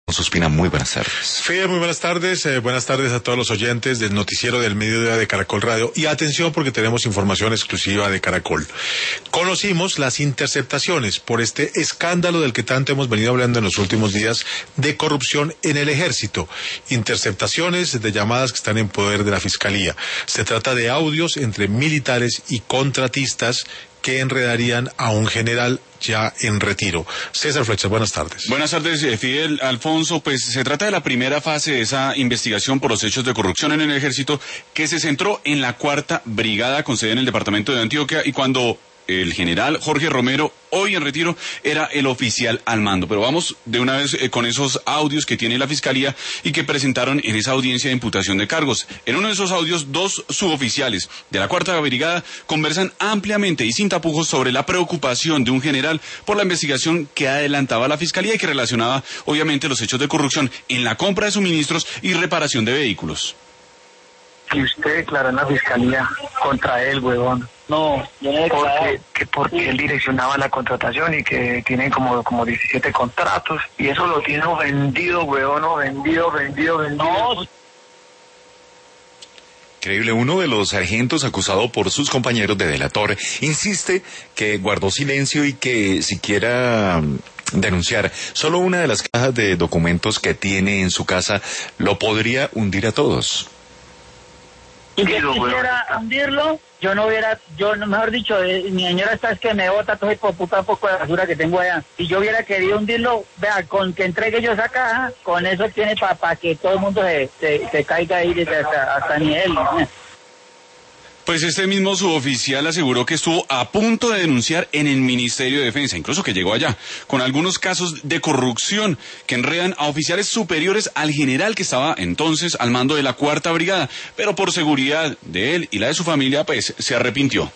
Suspina, muy buenas tardes. Fede, muy buenas tardes. Buenas tardes a todos los oyentes del noticiero del mediodía de Caracol Radio. Y atención porque tenemos información exclusiva de Caracol. Conocimos las interceptaciones por este escándalo del que tanto hemos venido hablando en los últimos días de corrupción en el ejército. Interceptaciones de llamadas que están en poder de la Fiscalía. Se trata de audios entre militares y contratistas que enredarían a un general ya en retiro. César Flecha, buenas tardes. Buenas tardes, Fidel, Alfonso. Pues se trata de la primera fase de esa investigación por los hechos de corrupción en el ejército que se centró en la 4ª Brigada con sede en el departamento de Antioquia y cuando el general Jorge Romero, hoy en retiro, era el oficial al mando. Pero vamos de una vez con esos audios que tiene la Fiscalía y que presentaron en esa audiencia de imputación de cargos. En uno de esos audios, 2 suboficiales de la 4ª Brigada conversan ampliamente y sin tapujos sobre la preocupación de un general por la investigación que adelantaba la Fiscalía y que relacionaba, obviamente, los hechos de corrupción en la compra de suministros y reparación de vehículos. Y usted declaró en la Fiscalía contra él, huevón. No, yo no he declarado. Porque él direccionaba la contratación y que tiene como 17 contratos. Y eso lo tiene vendido, huevón, vendido. No. Increíble, uno de los sargentos acusado por sus compañeros de delator insiste que guardó silencio y que siquiera denunciar. Solo una de las cajas de documentos que tiene en su casa lo podría hundir a todos. Y si quisiera hundirlo, mejor dicho, mi señora está es que me bota todo el puta poco de basura que tengo allá. Si yo hubiera querido hundirlo, vea, con que entregue yo esa caja, con eso tiene para que todo el mundo se caiga ahí desde hasta nivel. Pues este mismo suboficial aseguró que estuvo a punto de denunciar en el Ministerio de Defensa, incluso que llegó allá, con algunos casos de corrupción que enredan a oficiales superiores al general que estaba entonces al mando de la 4ª Brigada, pero por seguridad de él y la de su familia, pues se arrepintió.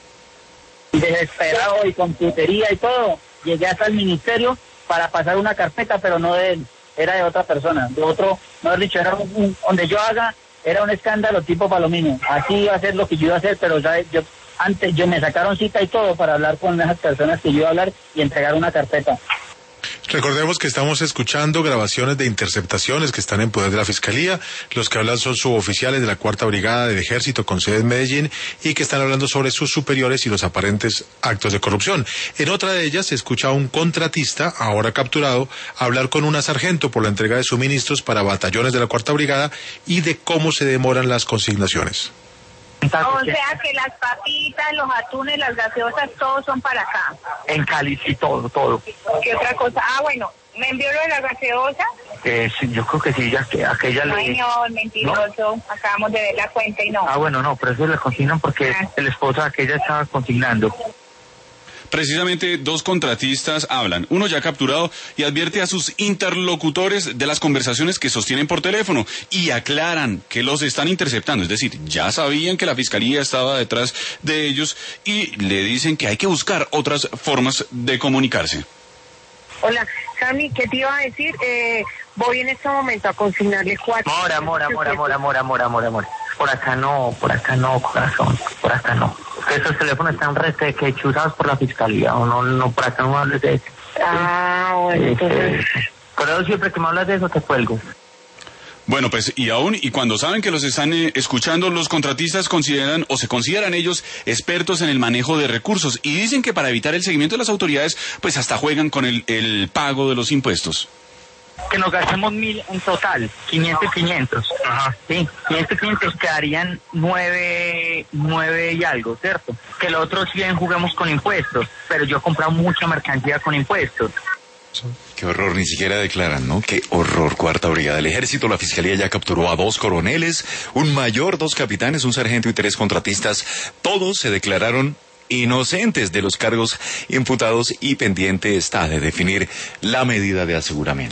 Desesperado y con putería y todo, llegué hasta el ministerio para pasar una carpeta, pero no de él, era de otra persona, de otro, mejor dicho, era donde yo haga. Era un escándalo tipo Palomino. Así iba a ser lo que yo iba a hacer, pero antes me sacaron cita y todo para hablar con esas personas que yo iba a hablar y entregar una carpeta. Recordemos que estamos escuchando grabaciones de interceptaciones que están en poder de la Fiscalía. Los que hablan son suboficiales de la 4ª Brigada del Ejército con sede en Medellín y que están hablando sobre sus superiores y los aparentes actos de corrupción. En otra de ellas se escucha a un contratista, ahora capturado, hablar con una sargento por la entrega de suministros para batallones de la 4ª Brigada y de cómo se demoran las consignaciones. O sea que las papitas, los atunes, las gaseosas, todos son para acá. En Cali, sí, todo. ¿Qué otra cosa? Bueno, ¿me envió lo de la gaseosa? Sí, yo creo que sí, ya que aquella no, señor, mentiroso. ¿No? Acabamos de ver la cuenta y no. Bueno, no, pero eso le consignan porque el esposo de aquella estaba consignando. Precisamente 2 contratistas hablan, uno ya capturado y advierte a sus interlocutores de las conversaciones que sostienen por teléfono y aclaran que los están interceptando, es decir, ya sabían que la Fiscalía estaba detrás de ellos y le dicen que hay que buscar otras formas de comunicarse. Hola, Sammy, ¿qué te iba a decir? Voy en este momento a consignarle 4... Amor. Por acá no, corazón, por acá no. Esos teléfonos están que chuzados por la Fiscalía, o no, por acá no hables de eso. Bueno, entonces... Pero siempre que me hablas de eso te cuelgo. Bueno, pues y cuando saben que los están escuchando, los contratistas se consideran ellos expertos en el manejo de recursos y dicen que para evitar el seguimiento de las autoridades, pues hasta juegan con el pago de los impuestos. Que nos gastemos 1.000 en total, 500. Ajá. Sí, 500 quedarían 9 y algo, ¿cierto? Que los otros 100 juguemos con impuestos, pero yo he comprado mucha mercancía con impuestos. Qué horror, ni siquiera declaran, ¿no? Qué horror. 4ª Brigada del Ejército, la Fiscalía ya capturó a 2 coroneles, un mayor, 2 capitanes, un sargento y 3 contratistas. Todos se declararon inocentes de los cargos imputados y pendiente está de definir la medida de aseguramiento.